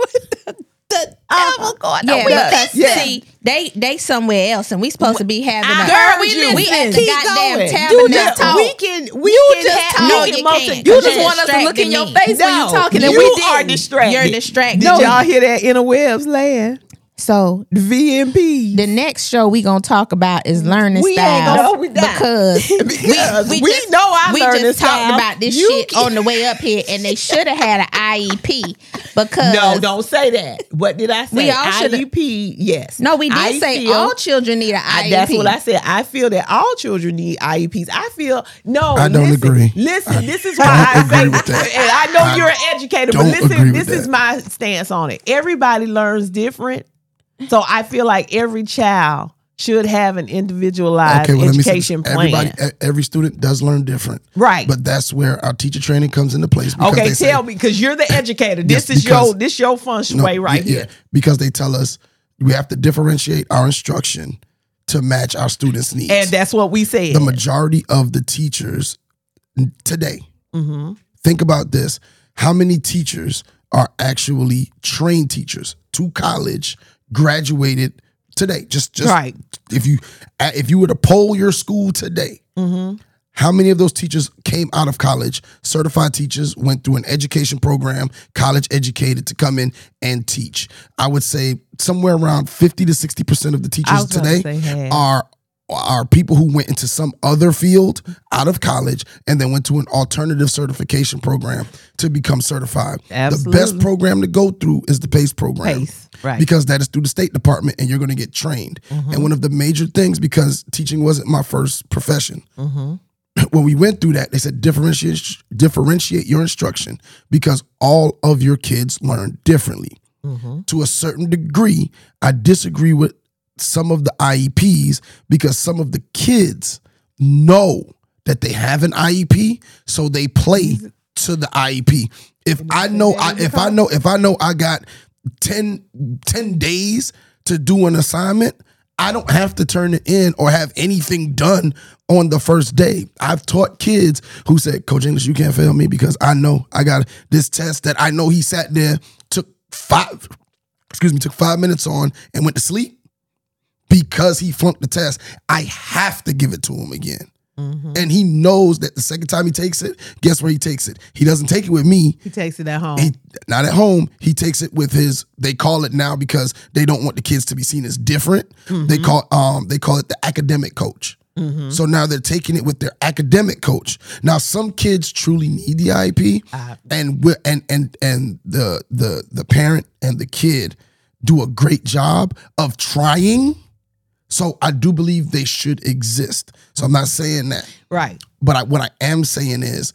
The uh, devil going yeah, on. We because listen. see, they they somewhere else, and we supposed to be having I a heard we you. we at the Keep goddamn going. tabernacle. You just talk. we can we You can just have, talk. No, we you can multi- can't. You You're just want us to look in distracting your me. face when you No, talking, and you we are didn't. distracted. You're distracted. Did No, y'all hear that interwebs land? So The V M P. the next show we gonna talk about is learning We ain't styles gonna- no, we not. because Because we just, know our we learning just talked style. about this You shit can- on the way up here, and they should have had an I E P because No, don't say that. What did I say? We all shoulda- I E P, yes. No, we did I say feel- all children need an I E P. I, that's what I said. I feel that all children need I E Ps. I feel no. I don't listen, agree. Listen, I this is why I don't say, agree with that. and I know I you're an educator, but don't listen, agree with this is that. my stance on it. Everybody learns different, so I feel like every child should have an individualized Okay, well, let me say education this. plan. Everybody, e- every student does learn different, Right. But that's where our teacher training comes into place. because Okay, they say- tell me, because you're the educator. This Yes, is because- your this your feng shui No, right yeah, here. yeah, because they tell us we have to differentiate our instruction to match our students' needs. And that's what we said. the majority of the teachers today, Mm-hmm. think about this: how many teachers are actually trained teachers to college, graduated today? Just, just Right. if you if you were to poll your school today, Mm-hmm. how many of those teachers came out of college, certified teachers, went through an education program, college educated to come in and teach? I would say somewhere around fifty to sixty percent of the I teachers was gonna today say half. are are people who went into some other field out of college and then went to an alternative certification program to become certified. The Absolutely. best program to go through is the PACE program. PACE, right. Because that is through the State Department and you're going to get trained. Mm-hmm. And one of the major things, because teaching wasn't my first profession, Mm-hmm. when we went through that, they said differentiate differentiate your instruction because all of your kids learn differently. Mm-hmm. To a certain degree, I disagree with some of the I E Ps because some of the kids know that they have an I E P, so they play to the I E P. If I know, I, if I know, if I know I got ten, ten days to do an assignment, I don't have to turn it in or have anything done on the first day. I've taught kids who said, Coach English, you can't fail me because I know I got this test that I know he sat there, took five, excuse me, took five minutes on and went to sleep because he flunked the test. I have to give it to him again. Mm-hmm. And he knows that the second time he takes it, guess where he takes it? He doesn't take it with me. He takes it at home. He, not at home. He takes it with his. They call it now because they don't want the kids to be seen as different. They call um they call it the academic coach. So now they're taking it with their academic coach. Now some kids truly need the I E P, Uh, and we and and and the the the parent and the kid do a great job of trying. So I do believe they should exist. So I'm not saying that. right. But I, what I am saying is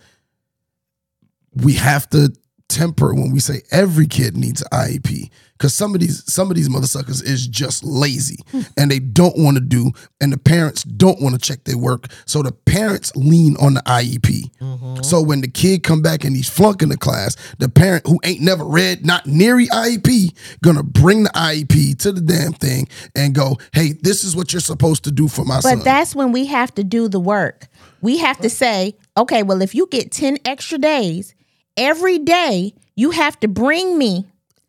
we have to temper when we say every kid needs an I E P because some of these some of these mother suckers is just lazy and they don't want to do, and the parents don't want to check their work, so the parents lean on the I E P. So when the kid come back and he's flunking the class, the parent who ain't never read not near the I E P gonna bring the I E P to the damn thing and go, hey, this is what you're supposed to do for my son. But that's when we have to do the work. We have to say, okay, well, if you get ten extra days, every day you have to bring me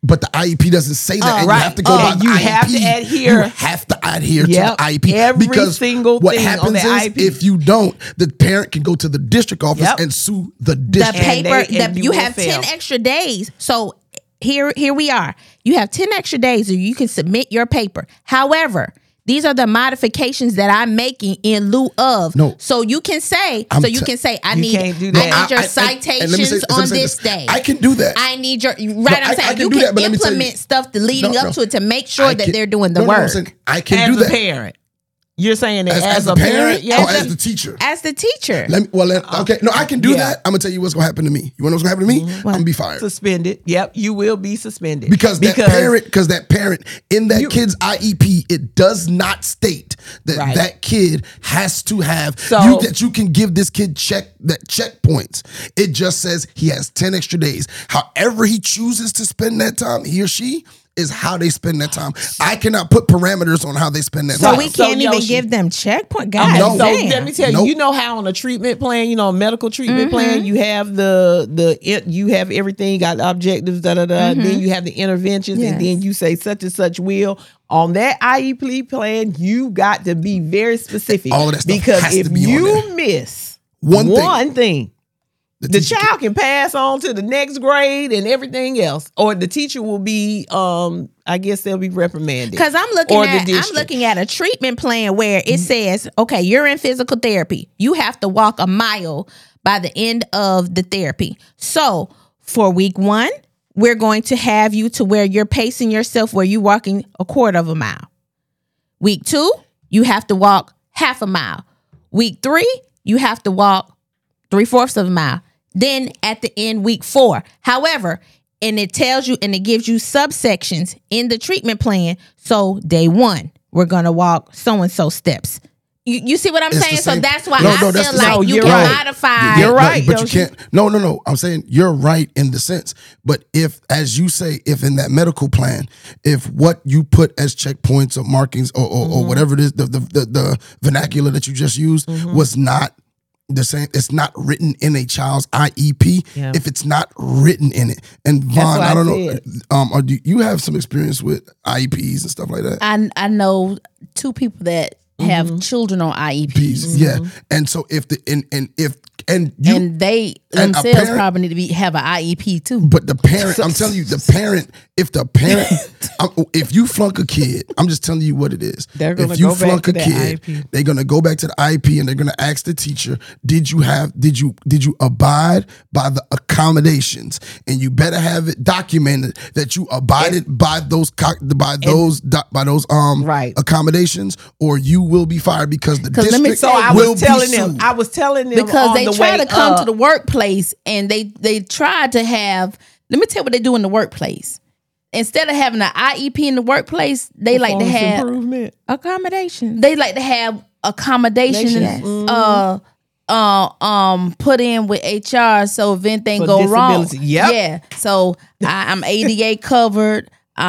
But the I E P doesn't say that. Oh, and right. You have to go Oh, by the you I E P. have to adhere. You have to adhere Yep. to the I E P. Every because single what thing on happens the is I E P. if you don't, the parent can go to the district office Yep. and sue the The district. paper, they- and the, you you will have fail. ten extra days. So here, here we are. You have ten extra days, or you can submit your paper. However, these are the modifications that I'm making in lieu of. No. So you can say, I'm so you t- can say, I You need, can't do I that. need your I- I- citations and let me say- let me on say this day. I can do that. I need your right. No, I'm I- I saying can you do can that, but let me tell you- implement stuff to leading No, up no. to it to make sure I that can- they're doing the no, no, no, I'm work. saying I can as do a that. parent. You're saying that As, as, as a a parent, yeah, or as the teacher? As the teacher, Let me, well, let, okay. No, I can do Yeah. that. I'm gonna tell you what's gonna happen to me. You want to know what's gonna happen to me? Mm-hmm. I'm gonna be fired suspended. Yep, you will be suspended because that parent, because that parent in that kid's I E P, it does not state that Right. that kid has to have So- you, that you can give this kid check that checkpoints. It just says he has ten extra days. However he chooses to spend that time, he or she, is how they spend that time. I cannot put parameters on how they spend that so time. we So, can't even Yoshi- give them checkpoint. God No. So damn. let me tell you, Nope. you know how on a treatment plan, you know, a medical treatment Mm-hmm. plan, you have the the it, you have everything, you got the objectives, da da da. Then you have the interventions, and Mm-hmm. Yes. then you say such and such will. On that I E P plan, you got to be very specific. All of that stuff because has if to be on you there. miss One thing. one thing, the teacher child can pass on to the next grade and everything else, or the teacher will be, um, I guess they'll be reprimanded. Because I'm looking Or the at I'm district. looking at a treatment plan where it says, okay, you're in physical therapy. You have to walk a mile by the end of the therapy. So for week one, we're going to have you to where you're pacing yourself where you're walking a quarter of a mile. Week two, you have to walk half a mile. Week three, you have to walk three-fourths of a mile. Then at the end, week four. However, and it tells you and it gives you subsections in the treatment plan. So day one, we're going to walk so-and-so steps. You, you see what I'm It's the saying? So same- that's why No, I no, that's feel the- like No, you you're can right. modify. You're No, right, but you Yoshi. can't. No, no, no. I'm saying you're right in the sense. But if, as you say, if in that medical plan, if what you put as checkpoints or markings or, or, Mm-hmm. or whatever it is, the, the the the vernacular that you just used Mm-hmm. was not the same. It's not written in a child's I E P. Yeah. If it's not written in it, and Vaughn, what I I don't said. know. Um, or do you have some experience with I E Ps and stuff like that? I I know two people that have Mm-hmm. children on I E Ps, Ps, yeah. And so if the and and if and you and they and a themselves parent- probably need to be have an I E P too. But the parent, I'm telling you, the parent, if the parent, I'm- if you flunk a kid, I'm just telling you what it is. They're gonna if you go back flunk to a that kid, I E P. they're gonna go back to the I E P and they're gonna ask the teacher, did you have, did you, did you abide by the accommodations? And you better have it documented that you abided by those, co- by those, doc- by those um Right. accommodations, or you will be fired because the 'Cause let me district So I will was telling be them, sued. I was telling them Because on they the try way to come up, to the workplace and they they try to have. Let me tell you what they do in the workplace. Instead of having an I E P in the workplace, they like to performance have improvement. accommodations. They like to have accommodations Yes. uh uh um put in with H R so if anything For go wrong. disability. Yep. Yeah. So I, I'm A D A covered.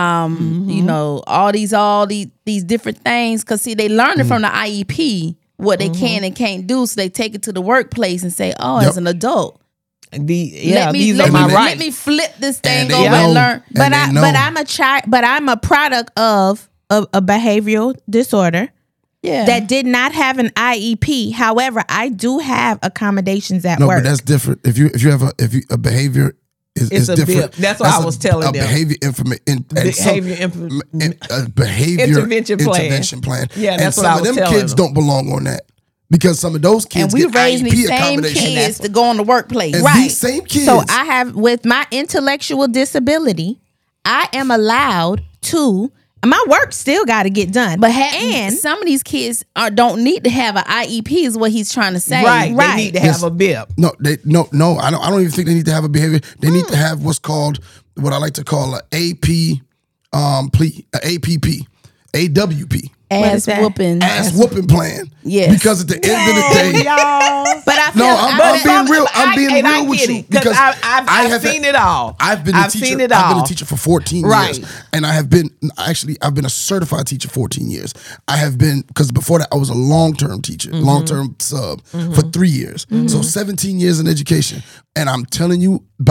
Um, you know, all these all these these different things. Cause see, they learn it from the I E P what they can and can't do. So they take it to the workplace and say, oh, Yep. as an adult. The, yeah, let me, these let are me, my they- rights. Let me flip this thing And they over know. and learn. And But they I know. but I'm a child but I'm a product of a, a behavioral disorder Yeah. that did not have an I E P. However, I do have accommodations at No, work. but that's different. If you if you have a if you a behavior is, It's is a different. bip. That's what I a- was telling a them. behavior information and Behavior some, imp- m- a behavior Intervention plan. intervention plan. Yeah, and that's what some I of was them telling kids them. don't belong on that because some of those kids and we get raising I E P these same accommodation. kids to go on the workplace. And Right. these same kids. So I have, with my intellectual disability, I am allowed to. My work still got to get done, But ha- and some of these kids are, don't need to have an I E P is what he's trying to say. right, right. They need to Yes. have a bip. no, they no no. I don't. I don't even think they need to have a behavior. They need to have what's called what I like to call a A P um plea, a A P P, A W P. What is Ass that? whooping. Ass whooping plan. Yes. Because at the end of the day, y'all. but I feel No, I'm- I I'm feel- being real. I'm being and I real with get you it, 'cause because I, I've, I I've have seen had- it all. I've been a I've teacher. seen it I've been all. a teacher for fourteen Right. years, and I have been actually I've been a certified teacher fourteen years. I have been because before that I was a long term teacher, Mm-hmm. long term sub for three years. So seventeen years in education, and I'm telling you about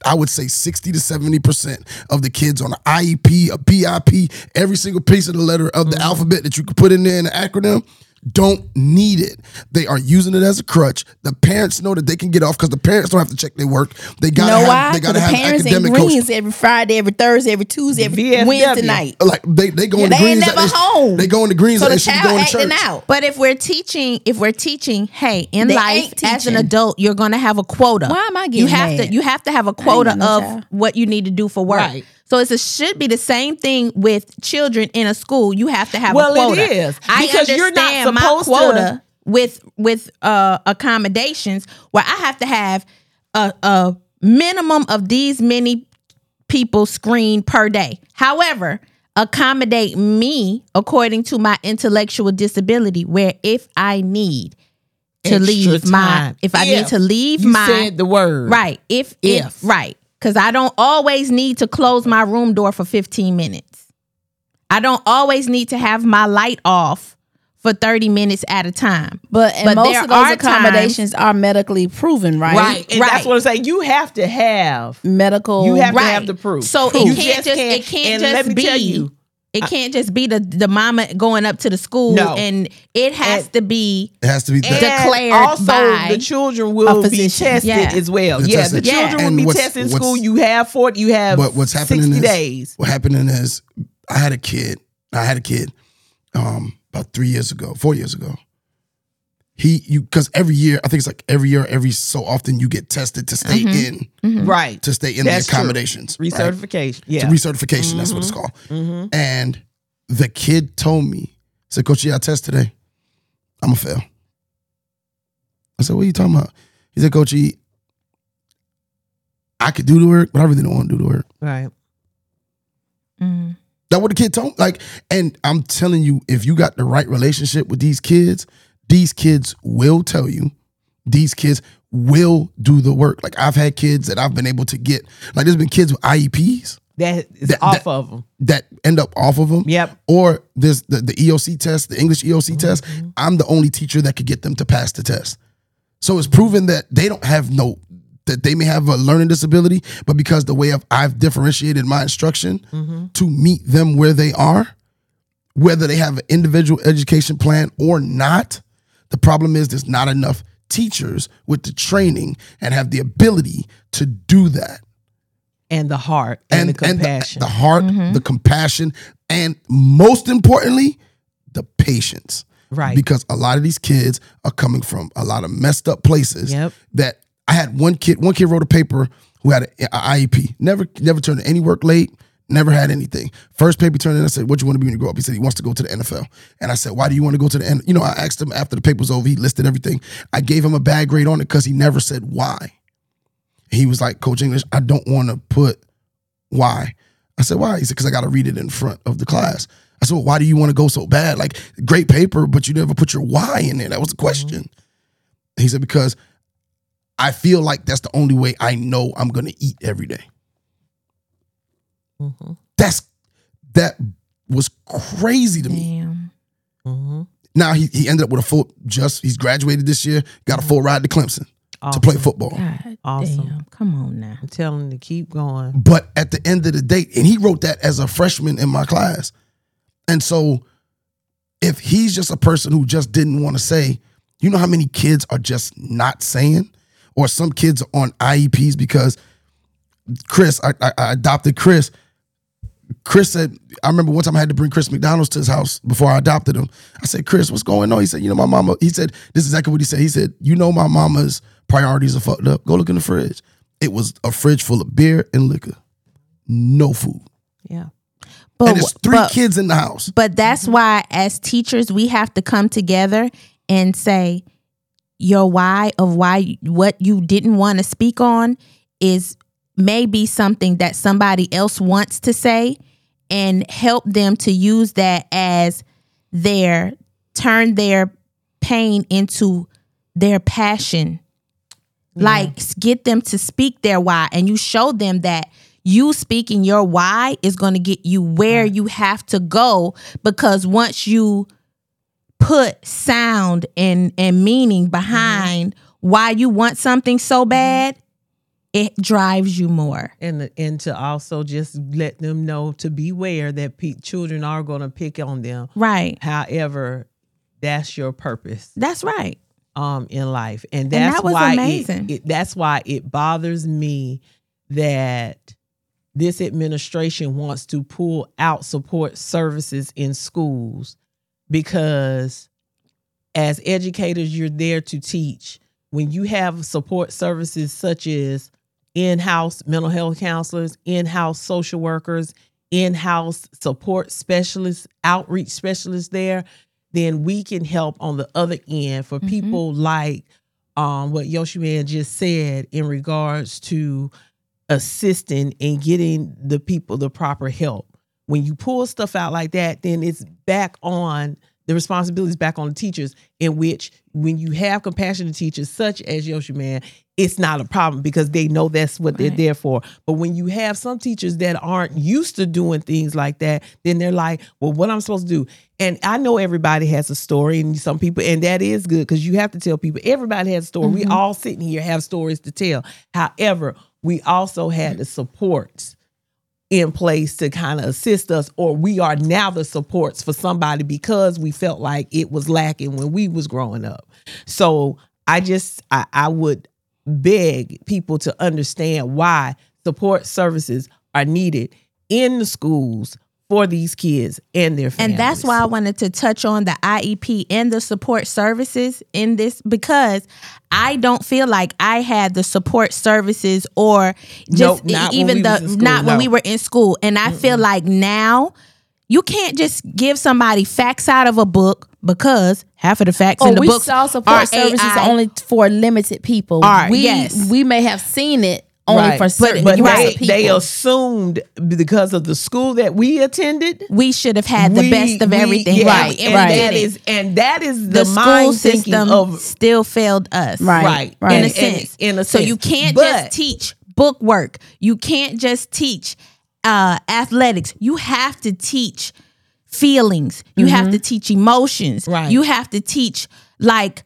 I would say sixty to seventy percent of the kids on an I E P, a P I P, every single piece of the letter of the mm-hmm. alphabet that you could put in there in an acronym, don't need it. They are using it as a crutch. The parents know that they can get off because the parents don't have to check their work. They gotta know have, why? They gotta the have parents academic in greens coaching. every Friday, every Thursday, every Tuesday, every V F W. Wednesday night. Like they they go Yeah, in the they ain't greens. never they, home. They go in the greens. So and the they should child go to acting church. out. But if we're teaching, if we're teaching, hey, in They life ain't as an teaching. adult, you're gonna have a quota. Why am I getting You have mad? to. You have to have a quota got no of child. what you need to do for work. Right. So it's a, should be the same thing with children in a school. You have to have Well, a quota. it is, I because you're not understand my supposed to- quota with with uh, accommodations where I have to have a, a minimum of these many people screened per day. However, accommodate me according to my intellectual disability, where if I need to Extra leave my time. if I If need to leave you my said the word. right if If. if right because I don't always need to close my room door for fifteen minutes. I don't always need to have my light off for thirty minutes at a time. But, and But most there of those are accommodations are medically proven, right? Right. And Right. that's what I'm saying. You have to have. Medical. You have Right. to have the proof. So it You can't just just can't- it can't and just let me be tell you, it can't just be the the mama going up to the school No. and it has And- to be It has to be. And that. declared also, by the children will a be physician. tested Yeah. as well. They're Yeah, the tested. children And will be what's- tested in what's- school. You have forty. You have. But what's happening sixty is days. what happening is I had a kid. I had a kid um, about three years ago, four years ago. He you because every year I think it's like every year, every so often you get tested to stay in Right. to stay in That's the true. accommodations. right? Recertification. Yeah. It's a recertification. That's what it's called. And the kid told me, said, "Coach, yeah, I test today. I'm gonna fail." I said, "What are you talking about?" He said, "Coach, E, I could do the work, but I really don't want to do the work." Right. Mhm. That what the kid told me. Like, and I'm telling you, if you got the right relationship with these kids, these kids will tell you. These kids will do the work. Like I've had kids that I've been able to get. Like there's been kids with I E Ps That is That- off that- of them. that end up off of them. Yep. Or there's the, the E O C test, the English E O C test. I'm the only teacher that could get them to pass the test. So it's proven that they don't have no, that they may have a learning disability, but because the way of I've differentiated my instruction to meet them where they are, whether they have an individual education plan or not, the problem is there's not enough teachers with the training and have the ability to do that. And the heart and, the compassion. the, heart, the compassion, and most importantly, the patience. Right. Because a lot of these kids are coming from a lot of messed up places. Yep. That I had one kid, one kid wrote a paper who had an I E P, never, never turned in any work late, never had anything. First paper turned in, I said, "What do you want to be when you grow up?" He said he wants to go to the N F L. And I said, "Why do you want to go to the N F L?" You know, I asked him after the paper was over, he listed everything. I gave him a bad grade on it because he never said why. He was like, "Coach English, I don't want to put why." I said, "Why?" He said, "Because I got to read it in front of the class." I said, "Well, why do you want to go so bad? Like, great paper, but you never put your why in there." That was the question. He said, "Because I feel like that's the only way I know I'm going to eat every day." Mm-hmm. That's, that was crazy to me. Damn. Mm-hmm. Now he, he ended up with a full, just, he's graduated this year, got a full ride to Clemson to play football. God Awesome. damn. Come on now. I'm telling them to keep going. But at the end of the day, and he wrote that as a freshman in my class. And so if he's just a person who just didn't want to say, you know how many kids are just not saying? Or some kids are on I E Ps because Chris, I, I, I adopted Chris. Chris said, I remember one time I had to bring Chris McDonald's to his house before I adopted him. I said, "Chris, what's going on?" He said, "You know, my mama," he said, this is exactly what he said. He said, "You know, my mama's priorities are fucked up. Go look in the fridge." It was a fridge full of beer and liquor. No food. Yeah. But, And there's three but, kids in the house. but that's why as teachers we have to come together and say your why of why what you didn't want to speak on is maybe something that somebody else wants to say, and help them to use that as their turn their pain into their passion. Like get them to speak their why, and you show them that you speaking your why is going to get you where you have to go, because once you put sound and and meaning behind why you want something so bad, it drives you more. And and to also just let them know to beware that pe- children are going to pick on them. Right. However, that's your purpose. That's right. Um, in life, and that's that was why amazing. It, it, that's why it bothers me that this administration wants to pull out support services in schools, because as educators, you're there to teach. When you have support services such as in-house mental health counselors, in-house social workers, in-house support specialists, outreach specialists there, then we can help on the other end for mm-hmm. people like um, what Yoshiman just said in regards to assisting and getting the people the proper help. When you pull stuff out like that, then it's back on, the responsibility is back on the teachers, in which when you have compassionate teachers such as Yoshiman, it's not a problem because they know that's what they're right. there for. But when you have some teachers that aren't used to doing things like that, then they're like, well, what am I supposed to do? And I know everybody has a story, and some people, and that is good because you have to tell people, everybody has a story. Mm-hmm. We all sitting here have stories to tell. However, we also had the supports in place to kind of assist us, or we are now the supports for somebody because we felt like it was lacking when we was growing up. So I just, I, I would beg people to understand why support services are needed in the schools for these kids and their families. And that's why I wanted to touch on the I E P and the support services in this, because I don't feel like I had the support services or just nope, not even the school, not no. when we were in school. And I Mm-mm. feel like now you can't just give somebody facts out of a book, because half of the facts oh, in the we books saw support are services A I. only for limited people. Are, we yes. we may have seen it only right. for certain but, but groups they, of people. they assumed because of the school that we attended, we should have had the we, best of we, everything. Yeah, Right, and right. that is and that is the, the, school mind thinking system of still failed us. Right, right, right. In a And- sense. and- in a so sense. you can't But- just teach book work. You can't just teach uh, athletics. You have to teach feelings. You Mm-hmm. have to teach emotions. Right. You have to teach like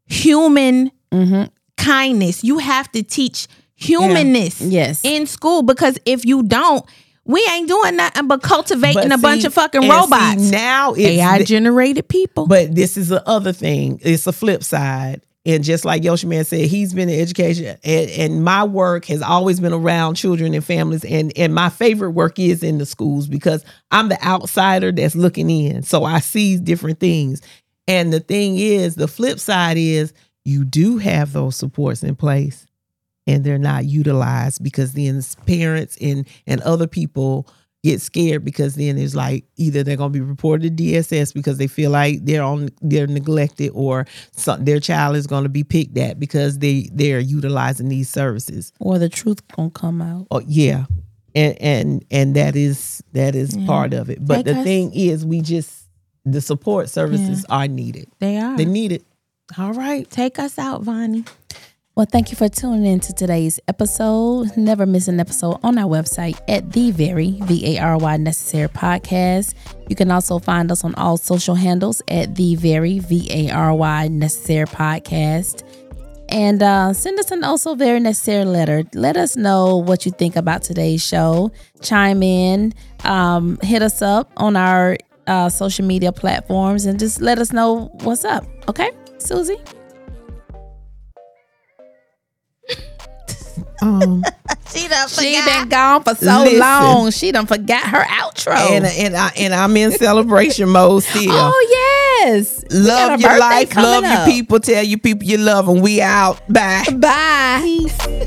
human Mm-hmm. kindness. You have to teach humanness Yes. in school, because if you don't, we ain't doing nothing but cultivating But a bunch see- of fucking and robots. see, now it's A I the- generated people. But this is the other thing. It's a flip side. And just like Yoshiman said, he's been in education, and, and my work has always been around children and families. And, and my favorite work is in the schools, because I'm the outsider that's looking in. So I see different things. And the thing is, the flip side is you do have those supports in place, and they're not utilized, because then parents and, and other people get scared, because then it's like either they're going to be reported to D S S because they feel like they're on they're neglected, or some, their child is going to be picked at because they they're utilizing these services. Or the truth gonna come out. Oh yeah, and and and that is that is Yeah. part of it. But Like the us. thing is, we just the support services are needed. They are. They need it. All right. Take us out, Vonnie. Well, thank you for tuning in to today's episode. Never miss an episode on our website at the very V A R Y Necessary Podcast. You can also find us on all social handles at the very V A R Y Necessary Podcast. And uh, send us an also very necessary letter. Let us know what you think about today's show. Chime in, um, hit us up on our uh, social media platforms, and just let us know what's up. Okay, Susie? Um, She done She been gone for so Listen. long. She done forgot her outro. and and I and I'm in celebration mode still. oh yes, We got Love a your birthday life, coming love your up. people. Tell your people you love them. We out. Bye. Bye. Peace.